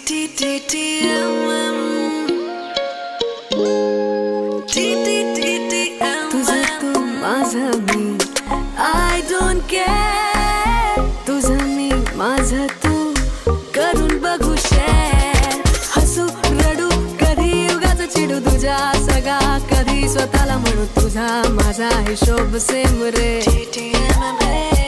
तुझं तू माझं मी I don't care. तुझं मी माझं तू करून बघू शेअर. हसू रडू कधी उगाच चिडू तुझ्या सगळा कधी स्वतःला म्हणू तुझा माझा हिशोब सेम रे.